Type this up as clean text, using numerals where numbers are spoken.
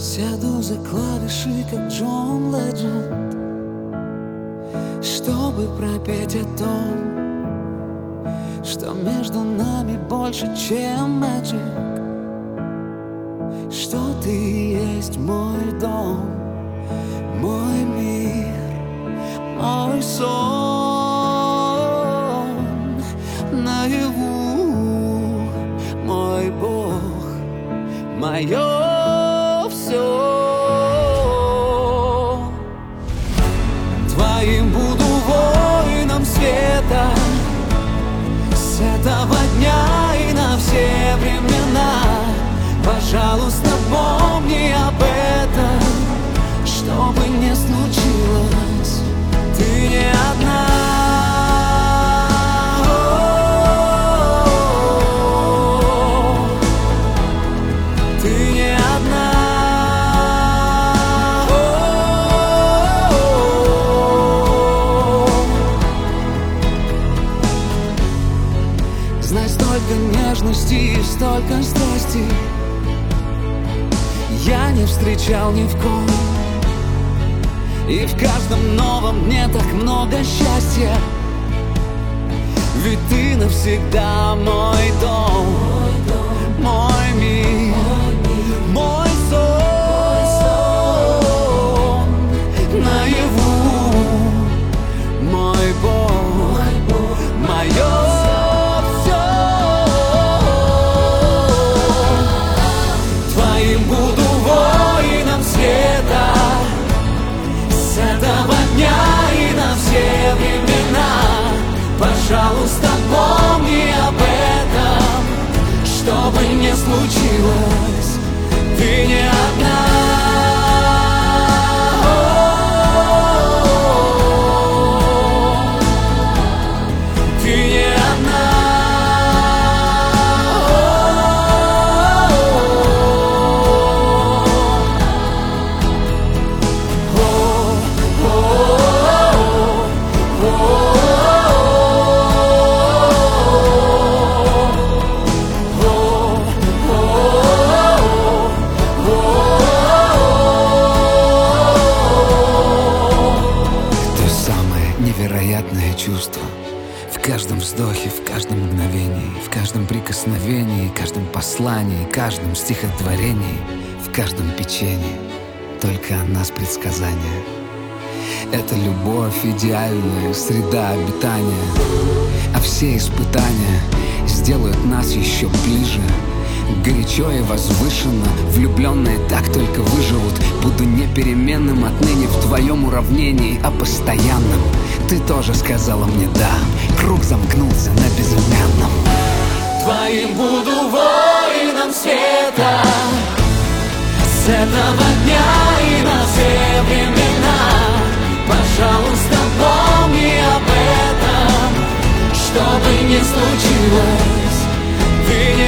Сяду за клавиши, как Джон Ледженд, чтобы пропеть о том, что между нами больше, чем magic, что ты есть мой дом, мой мир, мой сон наяву, мой Бог, мое все. Твоим буду воином света с этого дня и на все времена. Пожалуйста, помни об этом, что бы ни случилось, ты не одна. Ты не одна. Знай, столько нежности и столько страсти я не встречал ни в ком. И в каждом новом дне так много счастья, ведь ты навсегда мой дом, мой мир, мой сон наяву, мой Бог, мое все. Твоим буду воином света с этого дня и на все времена. Пожалуйста, помни об этом, что бы ни случилось, ты не одна. Ты не одна. Невероятное чувство в каждом вздохе, в каждом мгновении, в каждом прикосновении, каждом послании, каждом стихотворении, в каждом печенье. Только о нас предсказания. Это любовь, идеальная среда обитания, а все испытания сделают нас еще ближе. Горячо и возвышенно, влюбленные так только выживут. Буду не переменным отныне в твоем уравнении, а постоянным. Ты тоже сказала мне да, круг замкнулся на безымянном. Твоим буду воином света с этого дня и на все времена. Пожалуйста, помни об этом, что бы ни случилось, ты не